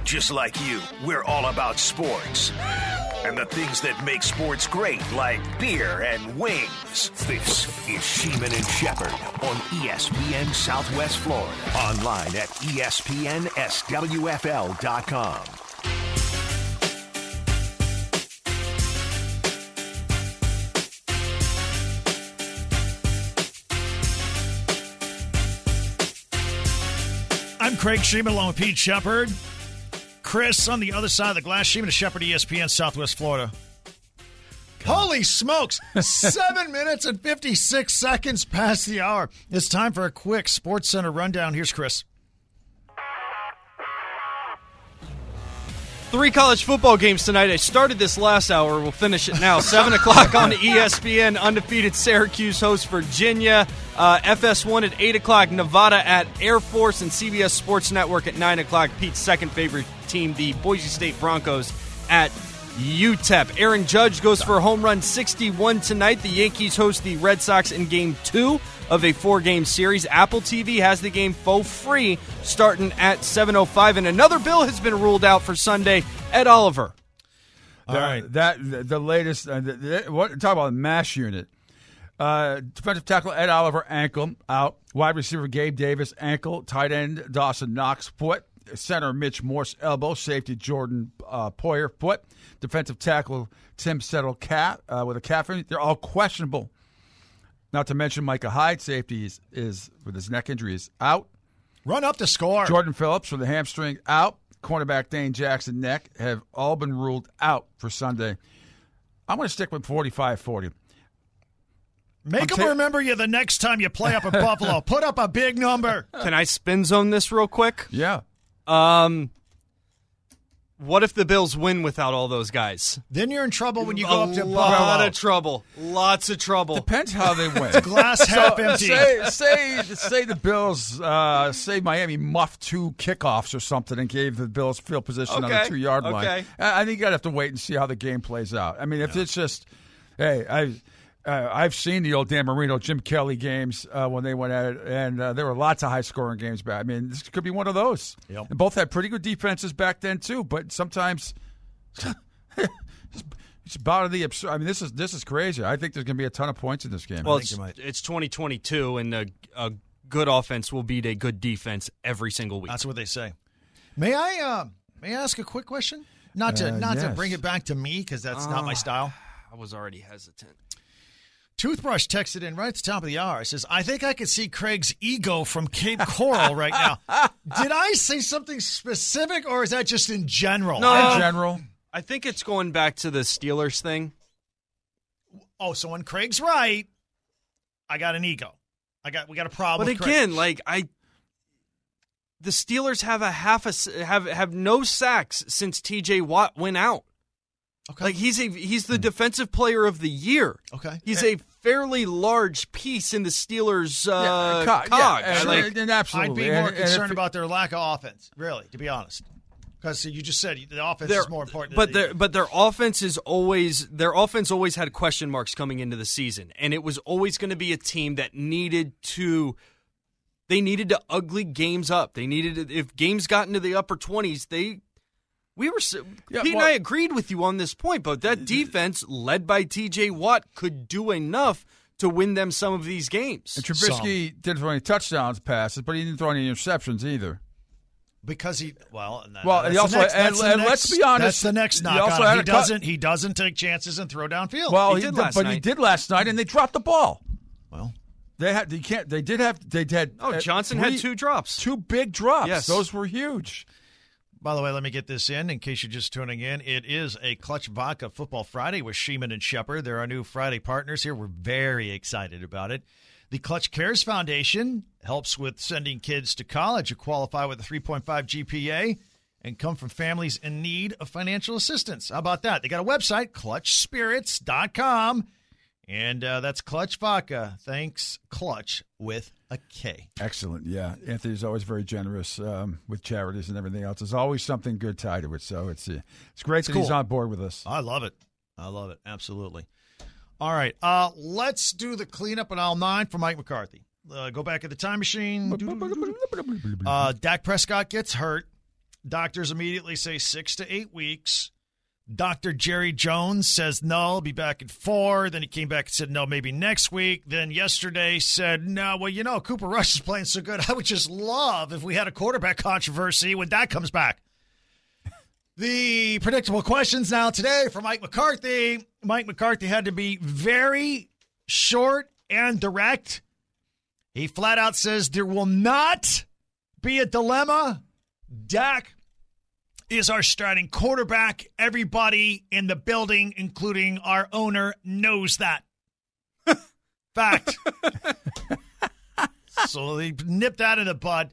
Just like you, we're all about sports. And the things that make sports great, like beer and wings. This is Sheeman and Shepherd on ESPN Southwest Florida. Online at ESPNSWFL.com. I'm Craig Sheeman along with Pete Shepherd. Chris on the other side of the glass. Sheeman and Shepherd, ESPN Southwest Florida. Holy smokes! 7 minutes and 56 seconds past the hour. It's time for a quick Sports Center rundown. Here's Chris. 3 college football games tonight. I started this last hour. We'll finish it now. 7 o'clock on ESPN. Undefeated Syracuse hosts Virginia. FS1 at 8 o'clock. Nevada at Air Force. And CBS Sports Network at 9 o'clock. Pete's second favorite team, the Boise State Broncos, at UTEP. Aaron Judge goes for a home run 61 tonight. The Yankees host the Red Sox in Game 2 of a 4-game series. Apple TV has the game for free starting at 7:05. And another bill has been ruled out for Sunday. Ed Oliver. All right. The latest, talk about the MASH unit. Defensive tackle Ed Oliver, ankle, out. Wide receiver Gabe Davis, ankle. Tight end Dawson Knox, foot. Center Mitch Morse, elbow. Safety Jordan Poyer, foot. Defensive tackle Tim Settle, with a calf injury. They're all questionable. Not to mention Micah Hyde, safety is with his neck injury, is out. Run up the score. Jordan Phillips with the hamstring, out. Cornerback Dane Jackson, neck, have all been ruled out for Sunday. I'm going to stick with 45-40. Make them remember you the next time you play up at Buffalo. Put up a big number. Can I spin zone this real quick? Yeah. What if the Bills win without all those guys? Then you're in trouble when you go up to Buffalo. A lot of trouble. Lots of trouble. Depends how they win. Glass half empty. Say the Bills, say Miami muffed 2 kickoffs or something and gave the Bills field position on the 2-yard line. I think you'd have to wait and see how the game plays out. I mean, if it's just, hey, I've seen the old Dan Marino, Jim Kelly games when they went at it, and there were lots of high-scoring games back. I mean, this could be one of those. Yep. And both had pretty good defenses back then, too, but sometimes it's about the absurd. I mean, this is crazy. I think there's going to be a ton of points in this game. Well, it's 2022, and a good offense will beat a good defense every single week. That's what they say. May I ask a quick question? Not to bring it back to me, because that's not my style. I was already hesitant. Toothbrush texted in right at the top of the hour. It says, I think I could see Craig's ego from Cape Coral right now. Did I say something specific, or is that just in general? No, in general. I think it's going back to the Steelers thing. Oh, so when Craig's right, I got an ego. We got a problem. But with again, Craig. the Steelers have no sacks since T.J. Watt went out. Okay. He's the defensive player of the year. Okay. He's a fairly large piece in the Steelers' cog. And absolutely. I'd be more concerned about their lack of offense, really, to be honest. Because you just said the offense is more important. But their offense always had question marks coming into the season, and it was always going to be a team that needed to ugly games up. If games got into the upper 20s, Pete and I agreed with you on this point, but that defense, led by T.J. Watt, could do enough to win them some of these games. And Trubisky didn't throw any touchdowns passes, but he didn't throw any interceptions either. Because he let's be honest, that's the next knock on him. He doesn't take chances and throw downfield. Well, he did last night, and they dropped the ball. Well, Johnson had 2 drops, 2 big drops. Yes, those were huge. By the way, let me get this in case you're just tuning in. It is a Clutch Vodka Football Friday with Sheeman and Shepherd. They're our new Friday partners here. We're very excited about it. The Clutch Cares Foundation helps with sending kids to college who qualify with a 3.5 GPA and come from families in need of financial assistance. How about that? They got a website, clutchspirits.com, and that's Clutch Vodka. Thanks, Clutch, with a K. Excellent, yeah. Anthony's always very generous with charities and everything else. There's always something good tied to it, so it's great that he's on board with us. I love it. Absolutely. All right, let's do the cleanup in aisle 9 for Mike McCarthy. Go back in the time machine. Dak Prescott gets hurt. Doctors immediately say 6 to 8 weeks. Dr. Jerry Jones says, no, I'll be back in 4. Then he came back and said, no, maybe next week. Then yesterday said, no, well, Cooper Rush is playing so good. I would just love if we had a quarterback controversy when that comes back. The predictable questions now today for Mike McCarthy. Mike McCarthy had to be very short and direct. He flat out says there will not be a dilemma. Dak is our starting quarterback. Everybody in the building, including our owner, knows that. Fact. So they nipped that in the bud.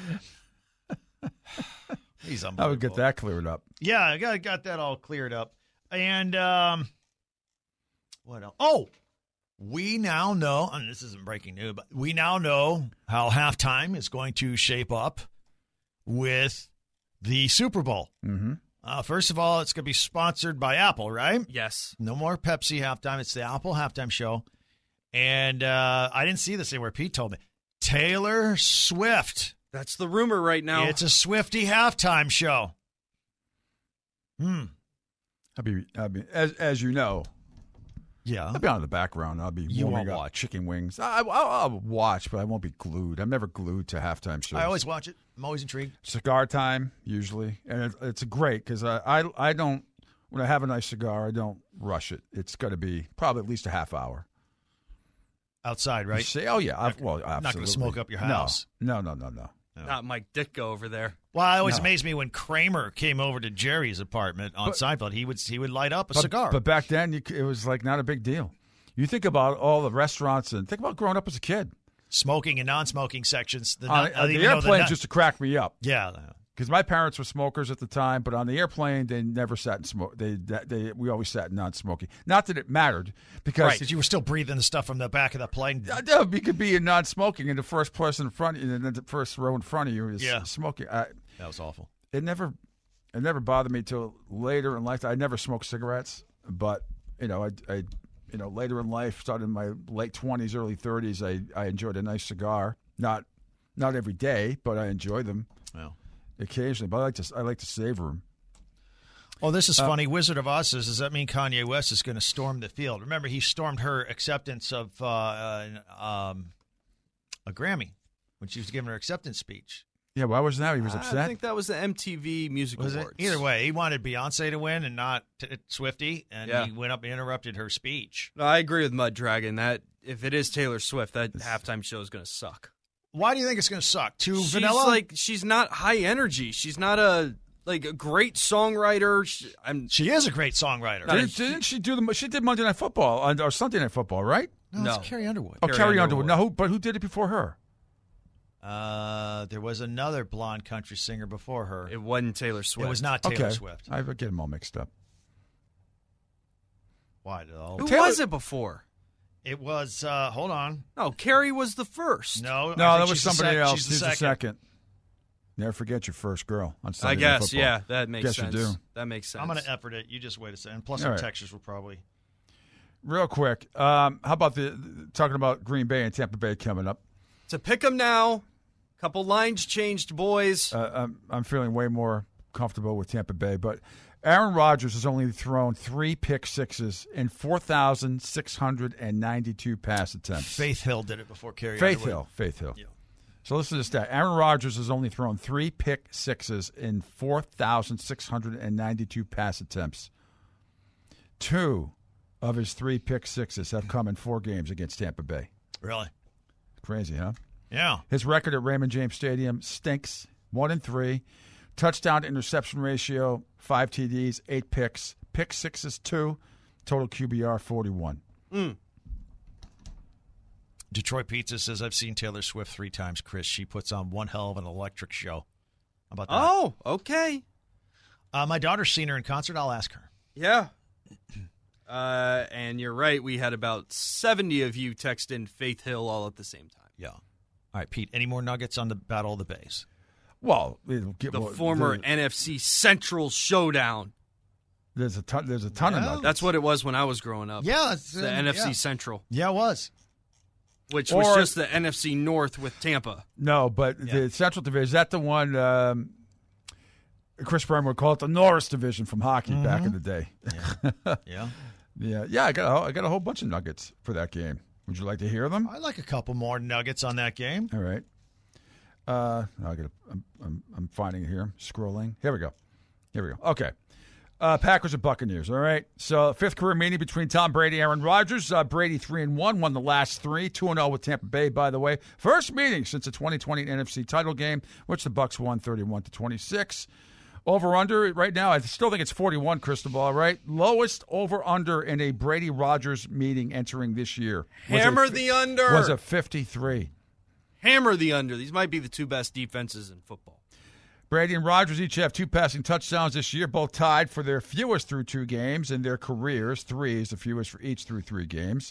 He's unbelievable. I would get that cleared up. Yeah, I got that all cleared up. And what else? Oh, we now know, and this isn't breaking news, but we now know how halftime is going to shape up with the Super Bowl. Mm-hmm. First of all, it's going to be sponsored by Apple, right? Yes. No more Pepsi halftime. It's the Apple halftime show. And I didn't see this anywhere. Pete told me. Taylor Swift. That's the rumor right now. It's a Swiftie halftime show. I'll be as you know. Yeah. I'll be on in the background. I'll be You warming won't up watch. chicken wings. I'll watch, but I won't be glued. I'm never glued to halftime shows. I always watch it. I'm always intrigued. Cigar time, usually. And it's great because I don't, when I have a nice cigar, I don't rush it. It's got to be probably at least a half hour. Outside, right? You say, oh, yeah. Absolutely. Not going to smoke up your house. No. Not Mike Ditka over there. Well, it always No. amazed me when Kramer came over to Jerry's apartment on Seinfeld. He would light up a cigar. But back then, it was like not a big deal. You think about all the restaurants and think about growing up as a kid. Smoking and non-smoking sections. The airplane just to crack me up. Yeah. Because my parents were smokers at the time, but on the airplane, they never sat and smoked. We always sat non-smoking. Not that it mattered, because Because you were still breathing the stuff from the back of the plane. you could be in non-smoking, and the first person in front of you, and then the first row in front of you is smoking. That was awful. It never bothered me till later in life. I never smoked cigarettes, but I later in life, started in my late 20s, early 30s, I enjoyed a nice cigar. Not every day, but I enjoy them. Well. Occasionally, but I like to savor them. Oh, this is funny. Wizard of Oz says, does that mean Kanye West is going to storm the field? Remember, he stormed her acceptance of a Grammy when she was giving her acceptance speech. Yeah, why was that? He was upset? I think that was the MTV Music Awards. Either way, he wanted Beyonce to win and not Swiftie, and he went up and interrupted her speech. No, I agree with Mud Dragon that if it is Taylor Swift, that halftime show is going to suck. Why do you think it's going to suck? Too vanilla? She's not high energy. She's not a great songwriter. She is a great songwriter. Didn't she do she did Monday Night Football or Sunday Night Football, right? No, it's Carrie Underwood. Oh, Carrie Underwood. No, who did it before her? There was another blonde country singer before her. It wasn't Taylor Swift. It was not Taylor Swift. I get them all mixed up. Why? Who was it before? It was, hold on. No, Carrie was the first. No, that was somebody else. She's the second. Never forget your first girl on Sunday I Night guess, Football. yeah, that makes sense. You do. That makes sense. I'm going to effort it. You just wait a second. Plus, All our right. textures will probably. Real quick, how about talking about Green Bay and Tampa Bay coming up? To pick them now, couple lines changed, boys. I'm feeling way more comfortable with Tampa Bay, but Aaron Rodgers has only thrown 3 pick sixes in 4,692 pass attempts. Faith Hill did it before Carrie Faith Underwood. Hill. Yeah. So listen to this stat. Aaron Rodgers has only thrown 3 pick sixes in 4,692 pass attempts. 2 of his 3 pick sixes have come in 4 games against Tampa Bay. Really? Crazy, huh? Yeah. His record at Raymond James Stadium stinks. 1-3. Touchdown to interception ratio, 5 TDs, 8 picks. Pick sixes, 2. Total QBR, 41. Detroit Pizza says, I've seen Taylor Swift 3 times, Chris. She puts on one hell of an electric show. How about that? Oh, okay. My daughter's seen her in concert. I'll ask her. Yeah. And you're right. We had about 70 of you text in Faith Hill all at the same time. Yeah. All right, Pete, any more nuggets on the Battle of the Bays? Well, The former NFC Central Showdown. There's a ton of nuggets. That's what it was when I was growing up. Yeah. It's the NFC Central. Yeah, it was. Which was just the NFC North with Tampa. No, but the Central Division, is that the one Chris Berman would call it the Norris division from hockey back in the day. Yeah. I got a whole bunch of nuggets for that game. Would you like to hear them? I'd like a couple more nuggets on that game. All right. I'm finding it here. Scrolling. Here we go. Okay. Packers and Buccaneers. All right. So 5th career meeting between Tom Brady and Aaron Rodgers. Brady 3-1, won the last 3, 2-0 with Tampa Bay. By the way, first meeting since the 2020 NFC title game, which the Bucs won 31-26. Over under right now, I still think it's 41. Cristobal, right? Lowest over under in a Brady Rodgers meeting entering this year. Hammer the under. Was a 53. Hammer the under. These might be the 2 best defenses in football. Brady and Rodgers each have 2 passing touchdowns this year, both tied for their fewest through 2 games in their careers. 3 is the fewest for each through 3 games.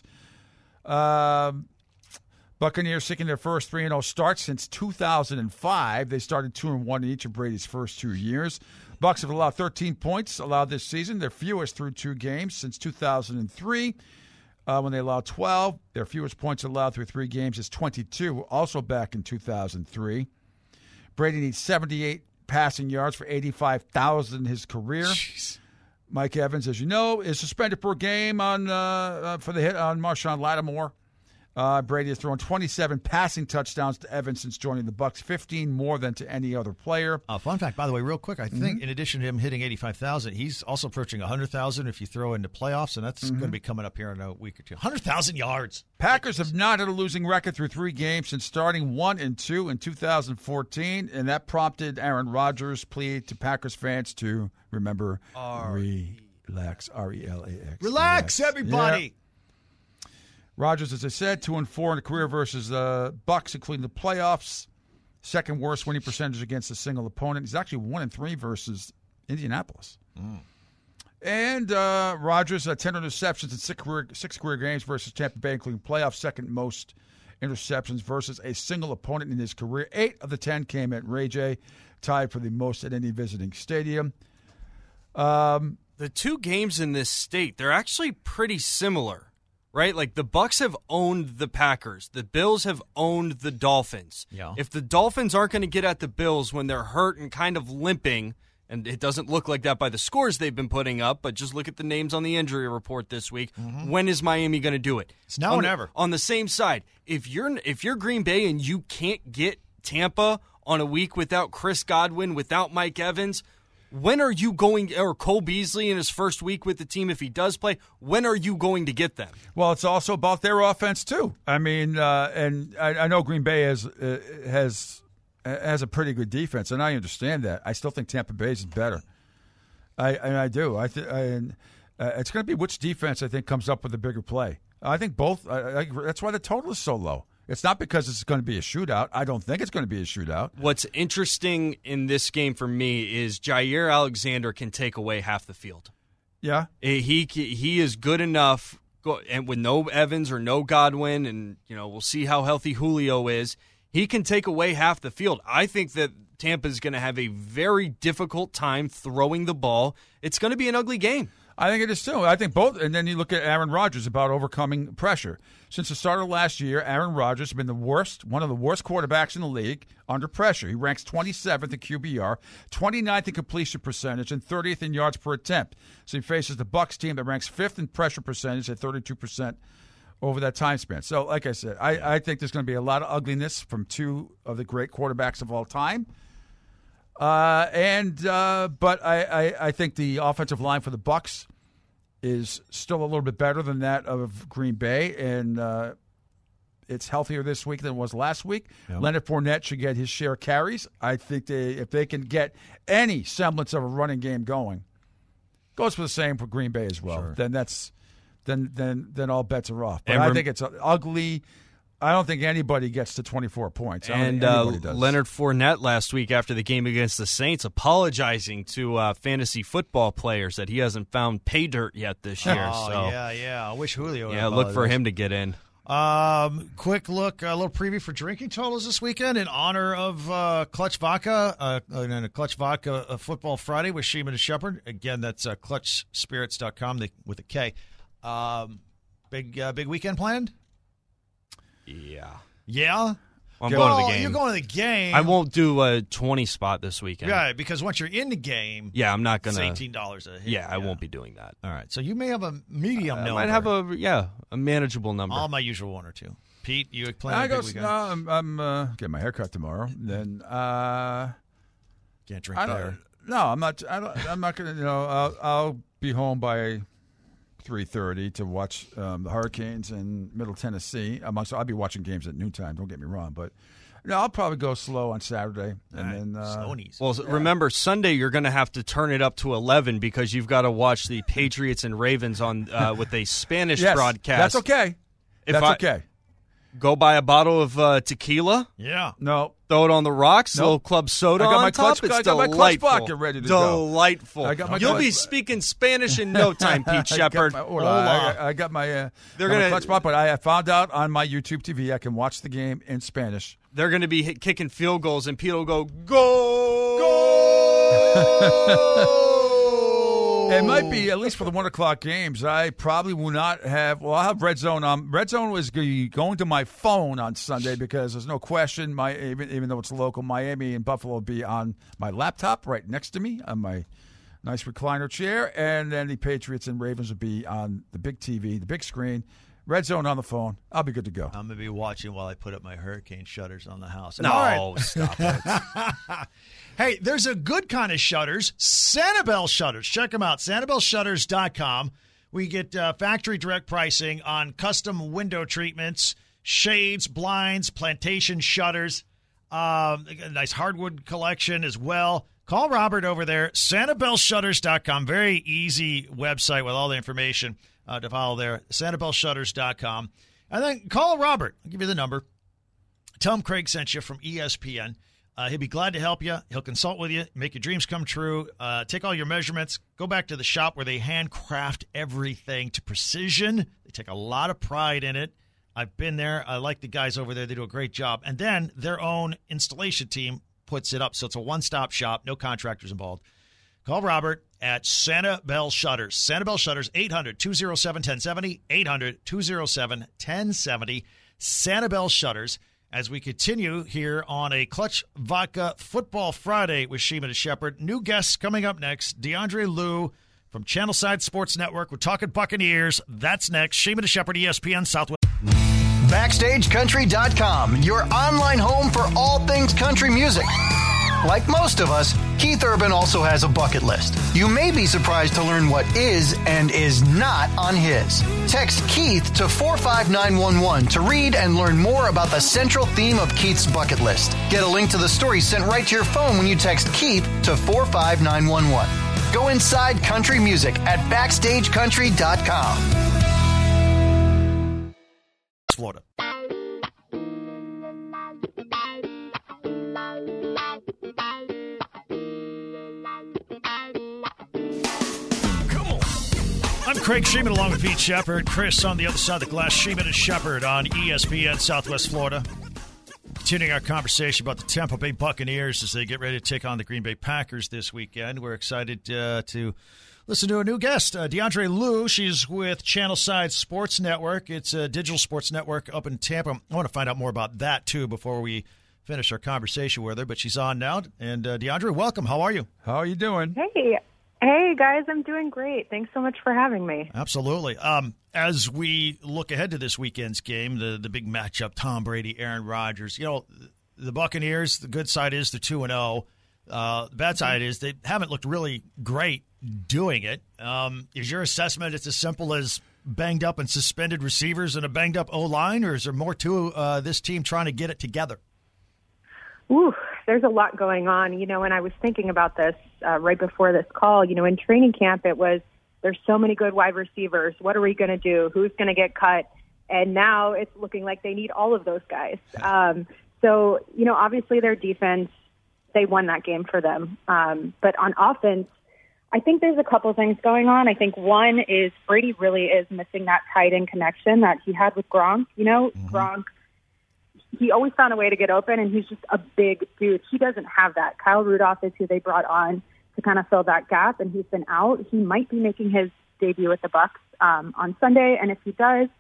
Buccaneers seeking their first 3-0 start since 2005. They started 2-1 in each of Brady's first 2 years. Bucs have allowed 13 points allowed this season, their fewest through 2 games since 2003. When they allowed 12, their fewest points allowed through 3 games is 22, also back in 2003. Brady needs 78 passing yards for 85,000 in his career. Jeez. Mike Evans, as you know, is suspended per game for the hit on Marshawn Lattimore. Brady has thrown 27 passing touchdowns to Evans since joining the Bucs, 15 more than to any other player. Fun fact, by the way, real quick, I think in addition to him hitting 85,000, he's also approaching 100,000 if you throw into playoffs, and that's going to be coming up here in a week or two. 100,000 yards. Packers have not had a losing record through 3 games since starting 1-2 in 2014, and that prompted Aaron Rodgers' plea to Packers fans to remember relax, R-E-L-A-X. Relax, everybody. Yeah. Rodgers, as I said, 2-4 in a career versus the Bucs, including the playoffs. Second worst winning percentage against a single opponent. He's actually 1-3 versus Indianapolis. And Rodgers, 10 interceptions in 6 career games versus Tampa Bay, including playoffs. Second most interceptions versus a single opponent in his career. 8 of the 10 came at Ray J, tied for the most at any visiting stadium. The 2 games in this state, they're actually pretty similar. Right? Like the Bucs have owned the Packers. The Bills have owned the Dolphins. Yeah. If the Dolphins aren't going to get at the Bills when they're hurt and kind of limping, and it doesn't look like that by the scores they've been putting up, but just look at the names on the injury report this week. When is Miami going to do it? It's now or never. On the same side, if you're Green Bay and you can't get Tampa on a week without Chris Godwin, without Mike Evans, when are you going, or Cole Beasley in his first week with the team, if he does play, when are you going to get them? Well, it's also about their offense, too. I mean, and I know Green Bay has a pretty good defense, and I understand that. I still think Tampa Bay is better. I do. It's going to be which defense, I think, comes up with a bigger play. I think both. That's why the total is so low. It's not because it's going to be a shootout. I don't think it's going to be a shootout. What's interesting in this game for me is Jair Alexander can take away half the field. Yeah. He is good enough, and with no Evans or no Godwin, and we'll see how healthy Julio is, he can take away half the field. I think that Tampa is going to have a very difficult time throwing the ball. It's going to be an ugly game. I think it is too. I think both. And then you look at Aaron Rodgers about overcoming pressure. Since the start of last year, Aaron Rodgers has been one of the worst quarterbacks in the league under pressure. He ranks 27th in QBR, 29th in completion percentage, and 30th in yards per attempt. So he faces the Bucs team that ranks 5th in pressure percentage at 32% over that time span. So, like I said, I think there's going to be a lot of ugliness from 2 of the great quarterbacks of all time. But I think the offensive line for the Bucs is still a little bit better than that of Green Bay, and it's healthier this week than it was last week. Yep. Leonard Fournette should get his share of carries. I think if they can get any semblance of a running game going, goes for the same for Green Bay as well. Sure. Then all bets are off. But I think it's ugly. I don't think anybody gets to 24 points. And Leonard Fournette last week after the game against the Saints apologizing to fantasy football players that he hasn't found pay dirt yet this year. Yeah. I wish Julio would look for him to get in. Quick look, a little preview for drinking totals this weekend in honor of Clutch Vodka and a Clutch Vodka Football Friday with Sheeman and Shepard. Again, that's clutchspirits.com with a K. Big weekend planned? Yeah. Yeah? I'm going to the game. You're going to the game. I won't do a 20 spot this weekend. Yeah, because once you're in the game, I'm not going to. It's $18 a hit. Yeah, I won't be doing that. All right, so you may have a medium number. I might have a manageable number. All my usual 1 or 2. Pete, you planning I a go. big weekend? No, I'm getting my hair cut tomorrow. Then Can't drink beer. No, I'm not. I'm not going to. I'll be home by 3:30 to watch the Hurricanes in Middle Tennessee. I'll be watching games at noontime. Don't get me wrong, but I'll probably go slow on Saturday, and then Stoney's. Well, remember Sunday you're going to have to turn it up to 11 because you've got to watch the Patriots and Ravens on with a Spanish broadcast. That's okay. Okay. Go buy a bottle of tequila. Yeah. No. Throw it on the rocks. Nope. Little club soda I got on my top. clutch, It's I got my delightful. clutch vodka ready to go. Delightful. I got my You'll clutch- be speaking Spanish in no time, Pete Shepard. I got my clutch vodka, but I found out on my YouTube TV I can watch the game in Spanish. They're going to be kicking field goals, and Pete will go, go! It might be, at least for the 1 o'clock games, I probably will not have, I'll have Red Zone on. Red Zone was going to my phone on Sunday because there's no question, even though it's local, Miami and Buffalo will be on my laptop right next to me on my nice recliner chair, and then the Patriots and Ravens will be on the big TV, the big screen. Red Zone on the phone. I'll be good to go. I'm going to be watching while I put up my hurricane shutters on the house. No, stop it. Hey, there's a good kind of shutters, Sanibel Shutters. Check them out, sanibelshutters.com. We get factory direct pricing on custom window treatments, shades, blinds, plantation shutters, a nice hardwood collection as well. Call Robert over there, sanibelshutters.com. Very easy website with all the information to follow there, sanibelshutters.com. And then call Robert. I'll give you the number. Tell him Craig sent you from ESPN. He'll be glad to help you. He'll consult with you, make your dreams come true, take all your measurements, go back to the shop where they handcraft everything to precision. They take a lot of pride in it. I've been there. I like the guys over there. They do a great job. And then their own installation team puts it up, so it's a one-stop shop, no contractors involved. Call Robert at Sanibel Shutters. Sanibel Shutters, 800-207-1070, 800-207-1070. Sanibel Shutters. As we continue here on a Clutch Vodka Football Friday with Sheeman and Shepard. New guests coming up next. DeAndre Liu from Channelside Sports Network. We're talking Buccaneers. That's next. Sheeman and Shepard, ESPN Southwest. BackstageCountry.com, your online home for all things country music. Like most of us, Keith Urban also has a bucket list. You may be surprised to learn what is and is not on his. Text Keith to 45911 to read and learn more about the central theme of Keith's bucket list. Get a link to the story sent right to your phone when you text Keith to 45911. Go inside country music at BackstageCountry.com. Florida. I'm Craig Sheeman along with Pete Shepard. Chris on the other side of the glass. Sheeman and Shepard on ESPN Southwest Florida. Continuing our conversation about the Tampa Bay Buccaneers as they get ready to take on the Green Bay Packers this weekend. We're excited to listen to a new guest, DeAndre Liu. She's with Channelside Sports Network. It's a digital sports network up in Tampa. I want to find out more about that, too, before we finish our conversation with her. But she's on now. And, DeAndre, welcome. How are you? How are you doing? Hey, guys, I'm doing great. Thanks so much for having me. Absolutely. As we look ahead to this weekend's game, the big matchup, Tom Brady, Aaron Rodgers, the Buccaneers, the good side is they're 2-0. The bad side is they haven't looked really great doing it. Is your assessment it's as simple as banged up and suspended receivers and a banged up O-line, or is there more to this team trying to get it together? Ooh, there's a lot going on. When I was thinking about this right before this call, in training camp, it was, there's so many good wide receivers. What are we going to do? Who's going to get cut? And now it's looking like they need all of those guys. So, obviously their defense, they won that game for them. But on offense, I think there's a couple things going on. I think one is Brady really is missing that tight end connection that he had with Gronk. Gronk, he always found a way to get open, and he's just a big dude. He doesn't have that. Kyle Rudolph is who they brought on to kind of fill that gap, and he's been out. He might be making his debut with the Bucs on Sunday, and if he does,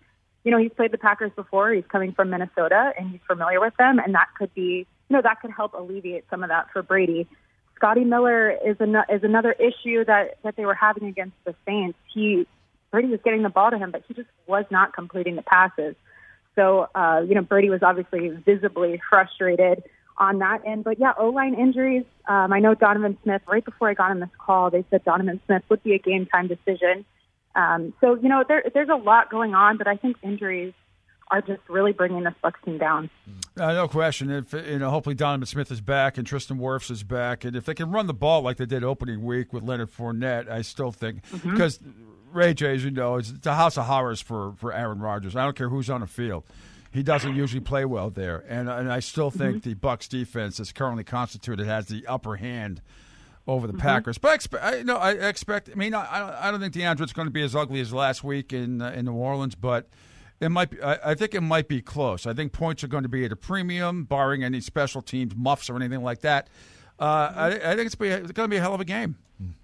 he's played the Packers before. He's coming from Minnesota, and he's familiar with them, and that could be, that could help alleviate some of that for Brady. Scotty Miller is another issue that they were having against the Saints. Brady was getting the ball to him, but he just was not completing the passes. So, Brady was obviously visibly frustrated on that end. But, yeah, O-line injuries. I know Donovan Smith, right before I got on this call, they said Donovan Smith would be a game-time decision. So, there's a lot going on, but I think injuries are just really bringing this Bucs team down. No question. If hopefully Donovan Smith is back and Tristan Wirfs is back, and if they can run the ball like they did opening week with Leonard Fournette, I still think because Ray J, as you know, it's a house of horrors for Aaron Rodgers. I don't care who's on the field. He doesn't usually play well there, and I still think the Bucs defense is currently constituted has the upper hand over the Packers. But I expect. I mean, I don't think DeAndre's going to be as ugly as last week in New Orleans, but it might be. I think it might be close. I think points are going to be at a premium, barring any special teams muffs or anything like that. I think it's going to be a hell of a game.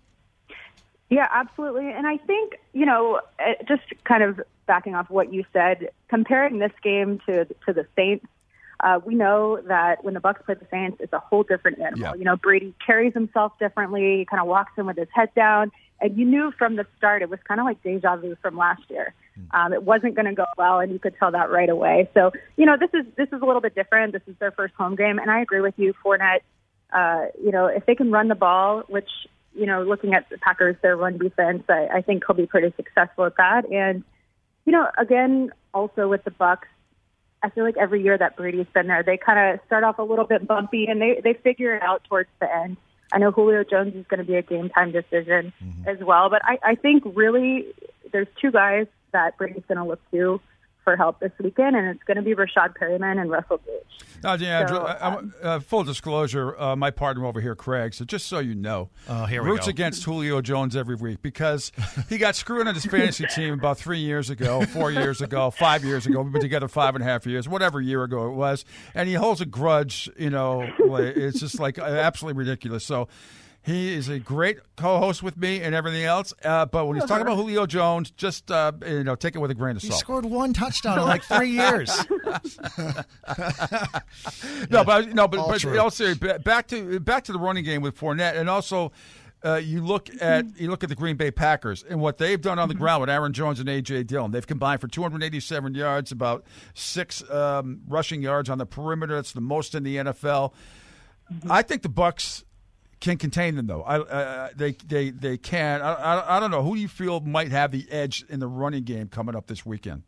Yeah, absolutely. And I think, just kind of backing off what you said, comparing this game to the Saints, we know that when the Bucs play the Saints, it's a whole different animal. Yeah. Brady carries himself differently. He kind of walks in with his head down. And you knew from the start it was kind of like deja vu from last year. It wasn't going to go well, and you could tell that right away. So, this is a little bit different. This is their first home game. And I agree with you, Fournette, if they can run the ball, which – looking at the Packers, their run defense, I think he'll be pretty successful at that. And, again, also with the Bucs, I feel like every year that Brady's been there, they kind of start off a little bit bumpy, and they figure it out towards the end. I know Julio Jones is going to be a game-time decision as well. But I think really there's two guys that Brady's going to look to for help this weekend, and it's going to be Rashad Perriman and Russell Gage. Now, DeAndre, full disclosure, my partner over here, Craig, so just so you know, roots against Julio Jones every week because he got screwed on his fantasy team about 3 years ago, 4 years ago, 5 years ago. We've been together 5.5 years, whatever year ago it was, and he holds a grudge, it's just like absolutely ridiculous. So he is a great co-host with me and everything else, but when he's talking about Julio Jones, just take it with a grain of salt. He scored one touchdown in like 3 years. But also back to the running game with Fournette, and also you look at the Green Bay Packers and what they've done on the ground with Aaron Jones and A.J. Dillon. They've combined for 287 yards, about 6 rushing yards on the perimeter. That's the most in the NFL. I think the Bucs can contain them, though. They can. I don't know. Who do you feel might have the edge in the running game coming up this weekend?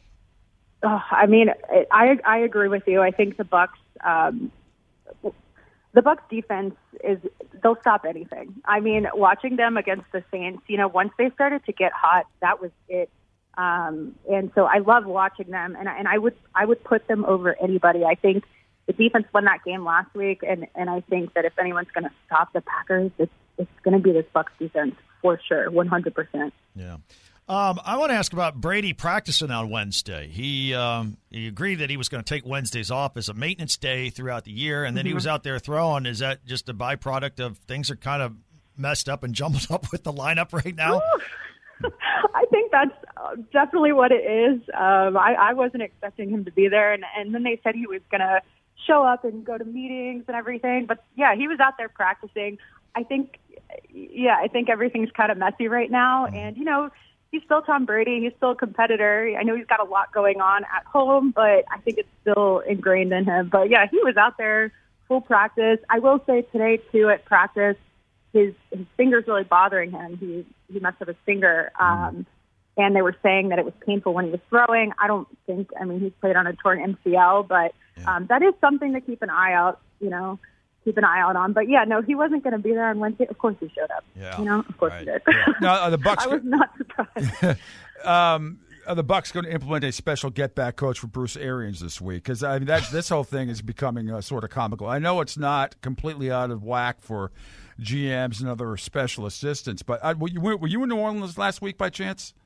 I agree with you. I think the Bucs defense they'll stop anything. I mean, watching them against the Saints, once they started to get hot, that was it. And so I love watching them, and I would put them over anybody. I think the defense won that game last week, and I think that if anyone's going to stop the Packers, it's going to be this Bucs defense for sure, 100%. Yeah. I want to ask about Brady practicing on Wednesday. He agreed that he was going to take Wednesdays off as a maintenance day throughout the year, and then he was out there throwing. Is that just a byproduct of things are kind of messed up and jumbled up with the lineup right now? I think that's definitely what it is. I wasn't expecting him to be there, and then they said he was going to show up and go to meetings and everything. But, yeah, he was out there practicing. I think everything's kind of messy right now. And, he's still Tom Brady. He's still a competitor. I know he's got a lot going on at home, but I think it's still ingrained in him. But, yeah, he was out there full practice. I will say today, too, at practice, his finger's really bothering him. He messed up his finger. And they were saying that it was painful when he was throwing. He's played on a torn MCL, but that is something to keep an eye out on. But, yeah, no, he wasn't going to be there on Wednesday. Of course he showed up. Yeah. Of course he did. Yeah. Now, the Bucs, I was not surprised. Are the Bucs going to implement a special get-back coach for Bruce Arians this week? Because this whole thing is becoming sort of comical. I know it's not completely out of whack for GMs and other special assistants, but were you in New Orleans last week by chance?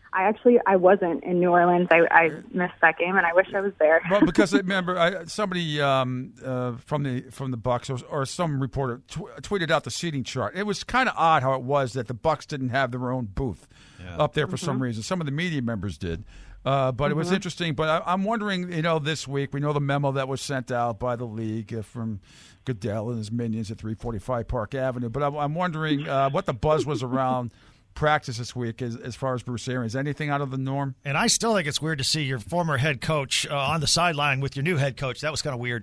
I wasn't in New Orleans. I missed that game, and I wish I was there. Well, because remember, somebody from the Bucks or some reporter tweeted out the seating chart. It was kind of odd how it was that the Bucks didn't have their own booth up there for some reason. Some of the media members did. But it was interesting. But I'm wondering, this week, we know the memo that was sent out by the league from Goodell and his minions at 345 Park Avenue. But I'm wondering what the buzz was around practice this week as far as Bruce Arians. Anything out of the norm? And I still think it's weird to see your former head coach on the sideline with your new head coach. That was kind of weird.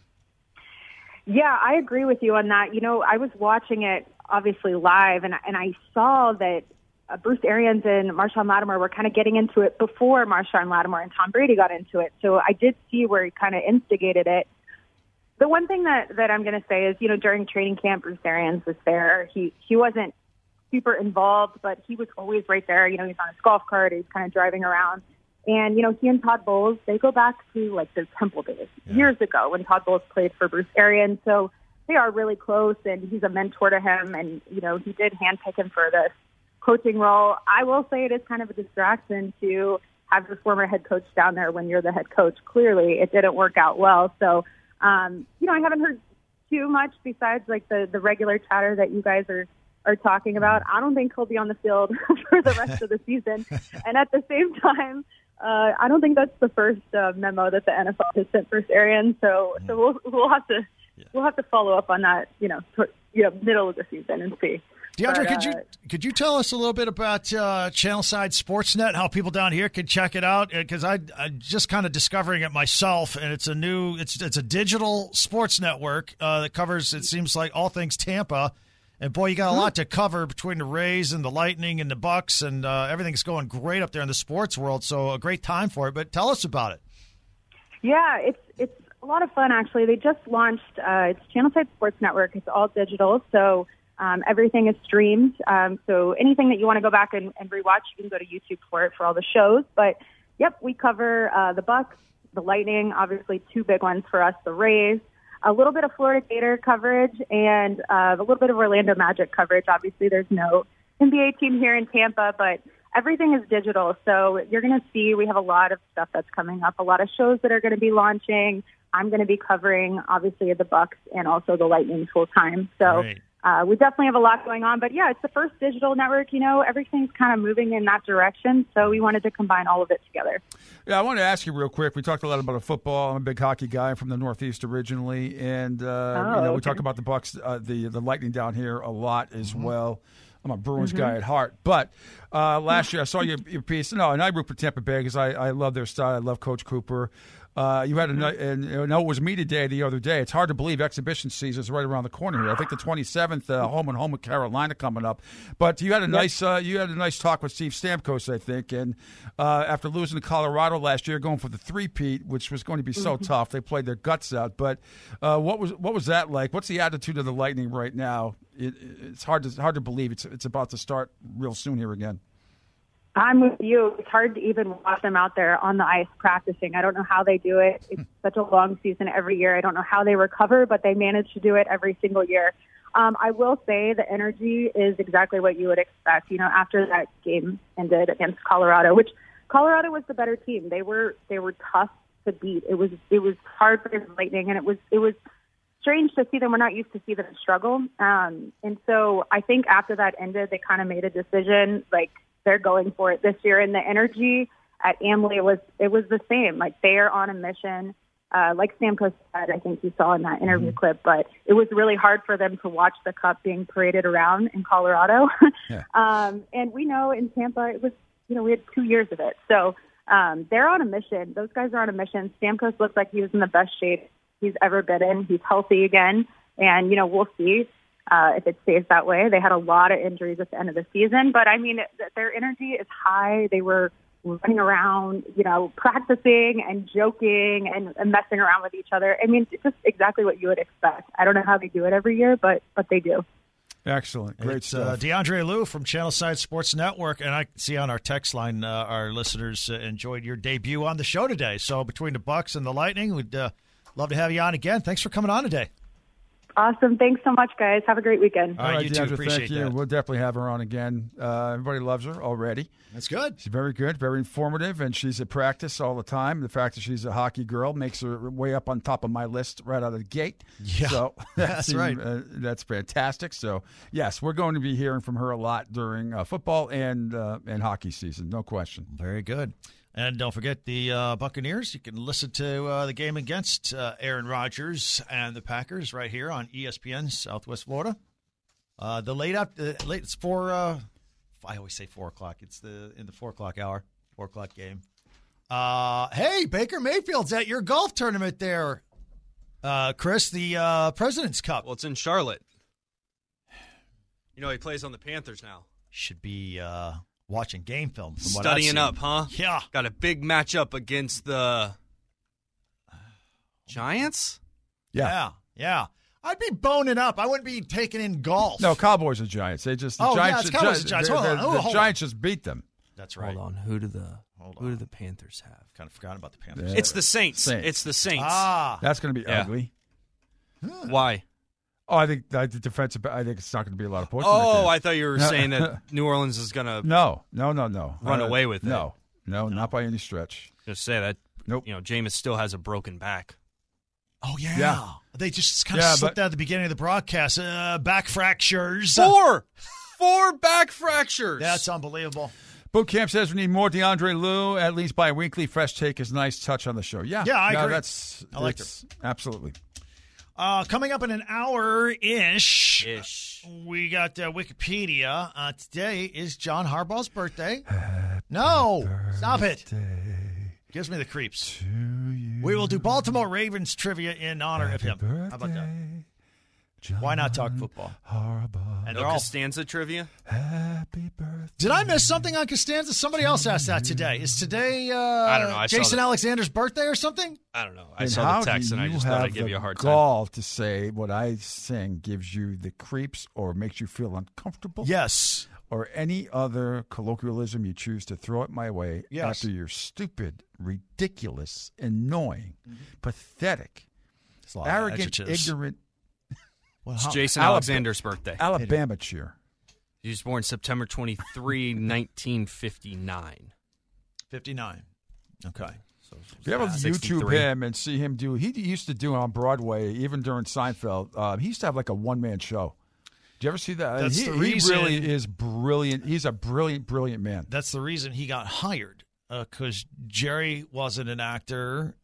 Yeah, I agree with you on that. I was watching it obviously live, and I saw that Bruce Arians and Marshawn Lattimore were kind of getting into it before Marshawn Lattimore and Tom Brady got into it. So I did see where he kind of instigated it. The one thing that I'm going to say is, during training camp, Bruce Arians was there. He wasn't super involved, but he was always right there. He's on his golf cart. He's kind of driving around. And, he and Todd Bowles, they go back to, their Temple days, years ago when Todd Bowles played for Bruce Arians. So they are really close, and he's a mentor to him. And, he did handpick him for this coaching role. I will say it is kind of a distraction to have your former head coach down there when you're the head coach. Clearly, it didn't work out well. So, I haven't heard too much besides, the regular chatter that you guys are talking about. I don't think he'll be on the field for the rest of the season. And at the same time, I don't think that's the first memo that the NFL has sent Bruce Arians. So we'll have to follow up on that, middle of the season and see. DeAndre, could you tell us a little bit about Channelside Sportsnet, how people down here can check it out? Because I'm just kind of discovering it myself, and it's a digital sports network that covers, it seems like, all things Tampa. And, boy, you got a lot to cover between the Rays and the Lightning and the Bucks, and everything's going great up there in the sports world, so a great time for it. But tell us about it. Yeah, it's a lot of fun, actually. They just launched it's Channelside Sports Network. It's all digital, so everything is streamed. So anything that you want to go back and rewatch, you can go to YouTube for it for all the shows. But, yep, we cover the Bucks, the Lightning, obviously two big ones for us, the Rays, a little bit of Florida Gator coverage, and a little bit of Orlando Magic coverage. Obviously, there's no NBA team here in Tampa, but everything is digital. So you're going to see we have a lot of stuff that's coming up, a lot of shows that are going to be launching. I'm going to be covering, obviously, the Bucks and also the Lightning full time. So we definitely have a lot going on. But, yeah, it's the first digital network. Everything's kind of moving in that direction. So we wanted to combine all of it together. Yeah, I wanted to ask you real quick. We talked a lot about football. I'm a big hockey guy. I'm from the Northeast originally. And, we talk about the Bucks, the Lightning down here a lot as well. I'm a Bruins guy at heart. But last year I saw your piece. And I root for Tampa Bay because I love their style. I love Coach Cooper. You had it was media day the other day. It's hard to believe exhibition season is right around the corner here. I think the 27th, home with Carolina coming up. But you had a nice talk with Steve Stamkos, I think. And after losing to Colorado last year, going for the three-peat, which was going to be so tough, they played their guts out. But what was that like? What's the attitude of the Lightning right now? It's hard to believe it's about to start real soon here again. I'm with you. It's hard to even watch them out there on the ice practicing. I don't know how they do it. It's such a long season every year. I don't know how they recover, but they manage to do it every single year. I will say the energy is exactly what you would expect. After that game ended against Colorado, which Colorado was the better team. They were tough to beat. It was hard for the Lightning, and it was strange to see them. We're not used to see them struggle. And so I think after that ended, they kind of made a decision, they're going for it this year. And the energy at Amalie was the same. They are on a mission. Like Stamkos said, I think you saw in that interview clip, but it was really hard for them to watch the cup being paraded around in Colorado. And we know in Tampa, it was, we had 2 years of it. So they're on a mission. Those guys are on a mission. Stamkos looks like he was in the best shape he's ever been in. He's healthy again. And, we'll see. If it stays that way. They had a lot of injuries at the end of the season, but their energy is high. They were running around, practicing and joking and messing around with each other. It's just exactly what you would expect. I don't know how they do it every year, but they do. Excellent. Great stuff. DeAndre Lou from Channelside Sports Network, and I see on our text line our listeners enjoyed your debut on the show today. So between the Bucks and the Lightning, we'd love to have you on again. Thanks for coming on today. Awesome. Thanks so much, guys. Have a great weekend. All right, you too. Deandra, Appreciate thank you. that. We'll definitely have her on again. Everybody loves her already. That's good. She's very good, very informative, and she's at practice all the time. The fact that she's a hockey girl makes her way up on top of my list right out of the gate. Yeah, so that's right. That's fantastic. So, yes, we're going to be hearing from her a lot during football and hockey season, no question. Very good. And don't forget the Buccaneers. You can listen to the game against Aaron Rodgers and the Packers right here on ESPN Southwest Florida. It's 4. I always say 4 o'clock. It's in the 4 o'clock hour, 4 o'clock game. Hey, Baker Mayfield's at your golf tournament there, Chris. The President's Cup. Well, it's in Charlotte. You know he plays on the Panthers now. Should be watching game film. From Studying up, huh? Yeah. Got a big matchup against the Giants? Yeah. I'd be boning up. I wouldn't be taking in golf. No, Cowboys and Giants. They just the Giants. it's Cowboys and Giants. Hold on. The Giants just beat them. That's right. Hold on. Who do the Panthers have? Kind of forgot about the Panthers. It's the Saints. Saints. It's the Saints. That's going to be Yeah. ugly. Why? Oh, I think the defensive. I think it's not going to be a lot of points. Oh, I thought you were saying that New Orleans is going to No. run away with it. No, not by any stretch. Just say that. Nope. Jameis still has a broken back. Oh, yeah. Yeah. They just kind of slipped out at the beginning of the broadcast. Back fractures. Four back fractures. That's unbelievable. Boot Camp says we need more DeAndre Lou, at least bi-weekly. Fresh take is a nice touch on the show. Yeah, I agree. I like it. Absolutely. Coming up in an hour-ish, we got Wikipedia. Today is John Harbaugh's birthday. Stop it. Gives me the creeps. We will do Baltimore Ravens trivia in honor of him. How about that? Why not talk football? And No Costanza trivia? Happy birthday. Did I miss something on Costanza? Somebody else asked that today. Is today I don't know. Jason Alexander's birthday or something? I don't know. I saw the text and I just thought I'd give you a hard time. Gall to say what I saying gives you the creeps or makes you feel uncomfortable? Yes. Or any other colloquialism you choose to throw it my way Yes. after your stupid, ridiculous, annoying, pathetic, arrogant, ignorant It's Jason Alexander's birthday. Alabama cheer. He was born September 23, 1959. 59. Okay. So If you ever 63. YouTube him and see him do, he used to do on Broadway, even during Seinfeld, he used to have like a one-man show. Did you ever see that? That's he the reason- really is brilliant. He's a brilliant, brilliant man. That's the reason he got hired, because Jerry wasn't an actor.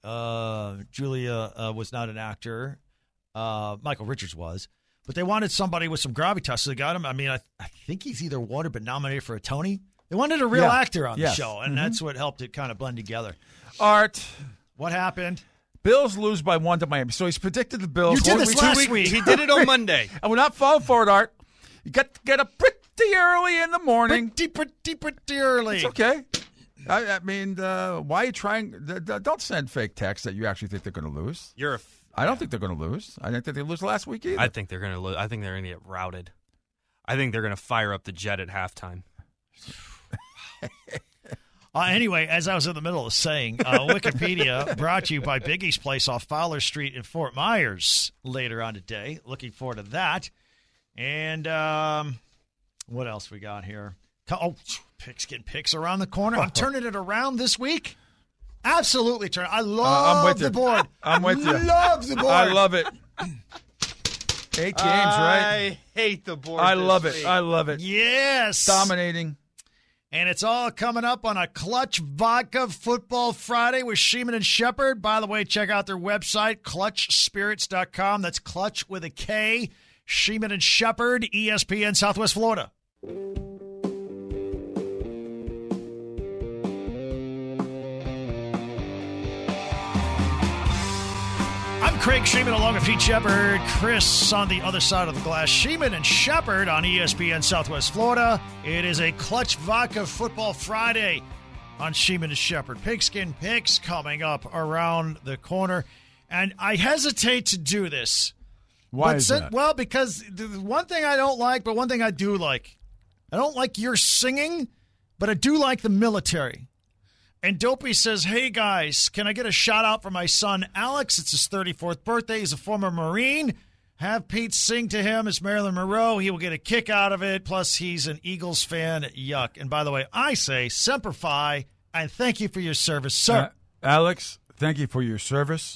Julia was not an actor. Michael Richards was. But they wanted somebody with some gravitas, so they got him. I mean, I think he's either won or been nominated for a Tony. They wanted a real actor on the show, and that's what helped it kind of blend together. Art. What happened? Bills lose by 1 to Miami. So he's predicted the Bills. You did this last week. He did it on Monday. And we're not falling for it, Art. You got to get up pretty early in the morning. Pretty early. It's okay. I mean, why are you trying? Don't send fake texts that you actually think they're going to lose. I don't think they're going to lose. I didn't think they lose last week either. I think they're going to lose. I think they're going to get routed. I think they're going to fire up the jet at halftime. Anyway, as I was in the middle of saying, Wikipedia brought to you by Biggie's Place off Fowler Street in Fort Myers later on today. Looking forward to that. And what else we got here? Pigskin Picks around the corner. I'm turning it around this week. Absolutely turn. I love the board. I'm with you. Love the board. I love it. 8 games, right? I hate the board. I this love week. it. I love it. Yes. Dominating. And it's all coming up on a Clutch Vodka Football Friday with Sheeman and Shepherd. By the way, check out their website, clutchspirits.com. That's Clutch with a K. Sheeman and Shepherd, ESPN Southwest Florida. I'm Craig Sheeman along with Pete Shepherd. Chris on the other side of the glass. Sheeman and Shepherd on ESPN Southwest Florida. It is a Clutch Vodka Football Friday on Sheeman and Shepherd. Pigskin Picks coming up around the corner. And I hesitate to do this. Why is that? Well, because the one thing I don't like, but one thing I do like. I don't like your singing, but I do like the military. And Dopey says, hey, guys, can I get a shout-out for my son, Alex? It's his 34th birthday. He's a former Marine. Have Pete sing to him as Marilyn Monroe. He will get a kick out of it. Plus, he's an Eagles fan. Yuck. And by the way, I say Semper Fi, and thank you for your service, sir. Alex, thank you for your service.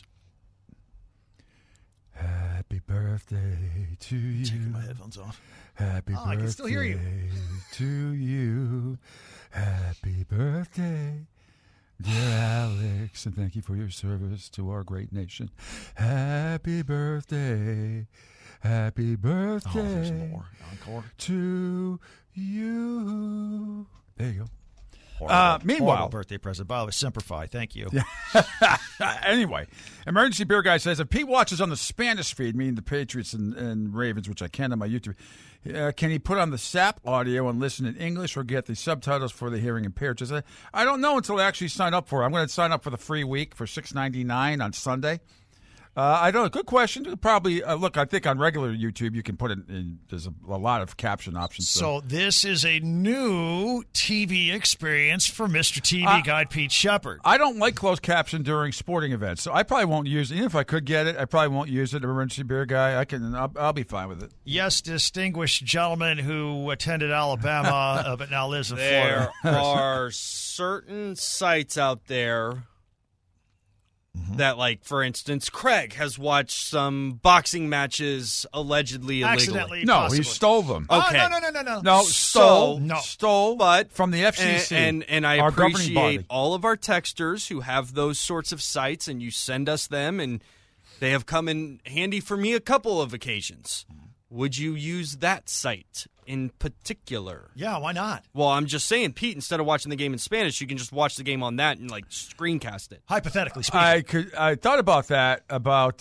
Happy birthday to you. Taking my headphones off. Happy birthday I can still hear you. to you. Happy birthday, dear Alex, and thank you for your service to our great nation. Happy birthday. Happy birthday. Oh, there's more. Encore. To you. There you go. Meanwhile, Horrible birthday present. By the way, Semper Fi. Thank you. Anyway, Emergency Beer Guy says, if Pete watches on the Spanish feed, meaning the Patriots and Ravens, which I can on my YouTube, can he put on the SAP audio and listen in English or get the subtitles for the hearing impaired? I don't know until I actually sign up for it. I'm going to sign up for the free week for $6.99 on Sunday. I don't know. Good question. Probably, look, I think on regular YouTube you can put it in, there's a lot of caption options. So this is a new TV experience for Mr. TV Guide Pete Shepard. I don't like closed caption during sporting events, so I probably won't use it. Even if I could get it, I probably won't use it. Emergency Beer Guy, I'll be fine with it. Yes, distinguished gentleman who attended Alabama but now lives in Florida. There are certain sites out there that, like, for instance, Craig has watched some boxing matches allegedly illegally. Accidentally, No, possibly. he stole them. Okay. No. No, stole, No. stole, But from the FCC. And I our governing appreciate body. all of our texters who have those sorts of sites, and you send us them, and they have come in handy for me a couple of occasions. Would you use that site in particular? Yeah, why not? Well, I'm just saying, Pete, instead of watching the game in Spanish, you can just watch the game on that and, like, screencast it. Hypothetically speaking. I thought about that, but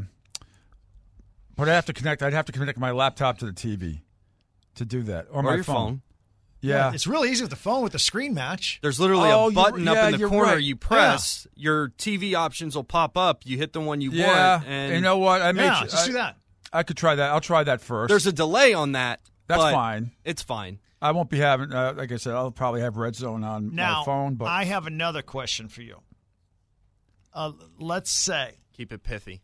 I'd have to connect my laptop to the TV to do that. Or my your phone. Yeah. It's really easy with the phone with the screen match. There's literally Oh, a button up in the you're corner right. you press. Your TV options will pop up. You hit the one you Yeah. want. And you know what? Just do that. I could try that. I'll try that first. there's a delay on that. That's but fine. It's fine. I won't be having, like I said, I'll probably have Red Zone on Now, my phone. But I have another question for you. Let's say Keep it pithy.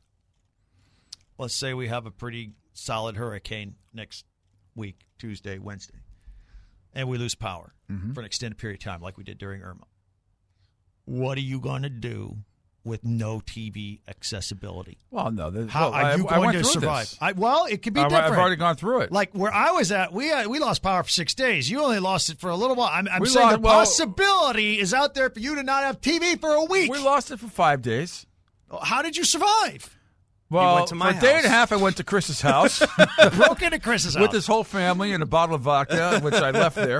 we have a pretty solid hurricane next week, Tuesday, Wednesday, and we lose power for an extended period of time like we did during Irma. What are you going to do with no TV accessibility? well, no. How are you I going went to through survive? this. It could be different. I've already gone through it. Like where I was at, we lost power for 6 days. You only lost it for a little while. I'm We saying lost- the well- possibility is out there for you to not have TV for a week. We lost it for 5 days. How did you survive? Well, went to my for a day and a house. half, I went to Chris's house Broke into Chris's house. with his whole family and a bottle of vodka, which I left there.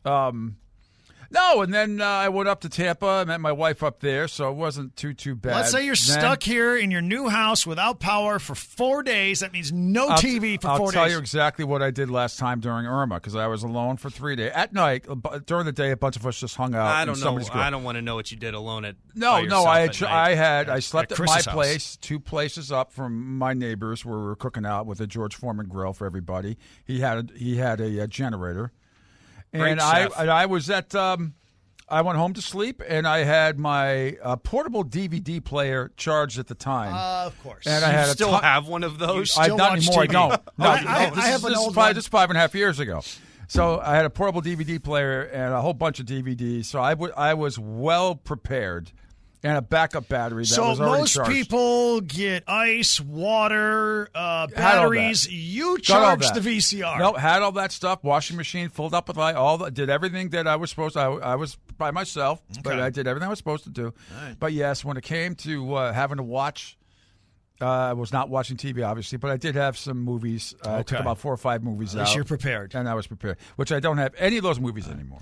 No, and then I went up to Tampa. I met my wife up there, so it wasn't too bad. Let's say you're Then- stuck here in your new house without power for 4 days. That means no TV for 4 I'll days. tell you exactly what I did last time during Irma because I was alone for 3 days. At night, during the day, a bunch of us just hung out. I in don't know. somebody's grill. I don't want to know what you did alone at. No, by yourself at night. I slept at my Chris's house. place, 2 places up from my neighbors where we were cooking out with a George Foreman grill for everybody. He had a generator, Great and chef. I was at. I went home to sleep, and I had my portable DVD player charged at the time. Of course. And I You had still a have one of those? still not watch anymore. I TV? don't. No, I this have is- an this is old probably one. just 5.5 years ago. So I had a portable DVD player and a whole bunch of DVDs. So I was well prepared, and a backup battery that So was already most charged. people get ice, water, batteries. You Got all charge that. the VCR. No, had all that stuff. Washing machine filled up with did everything that I was supposed to. I was by myself, but I did everything I was supposed to do. Right. But yes, when it came to having to watch, I was not watching TV, obviously, but I did have some movies. I took Okay. about 4 or 5 movies At least out. you're prepared. And I was prepared, which I don't have any of those movies anymore.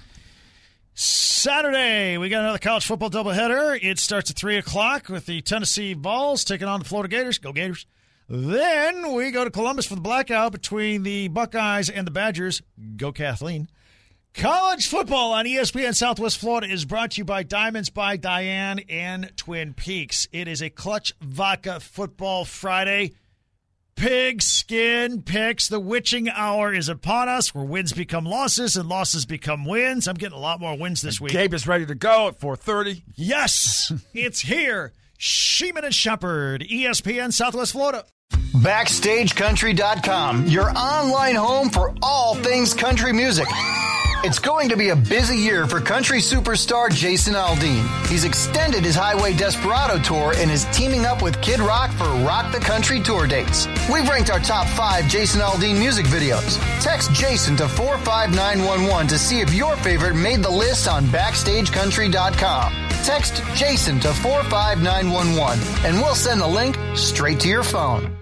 Saturday, we got another college football doubleheader. It starts at 3 o'clock with the Tennessee Vols taking on the Florida Gators. Go Gators. Then we go to Columbus for the blackout between the Buckeyes and the Badgers. Go Kathleen. College football on ESPN Southwest Florida is brought to you by Diamonds by Diane and Twin Peaks. It is a Clutch Vodka Football Friday. Pigskin picks. The witching hour is upon us, where wins become losses and losses become wins. I'm getting a lot more wins this week. Gabe is ready to go at 4:30. Yes, it's here. Sheeman and Shepherd, ESPN Southwest Florida. BackstageCountry.com, your online home for all things country music. It's going to be a busy year for country superstar Jason Aldean. He's extended his Highway Desperado tour and is teaming up with Kid Rock for Rock the Country tour dates. We've ranked our top 5 Jason Aldean music videos. Text Jason to 45911 to see if your favorite made the list on BackstageCountry.com. Text Jason to 45911 and we'll send the link straight to your phone.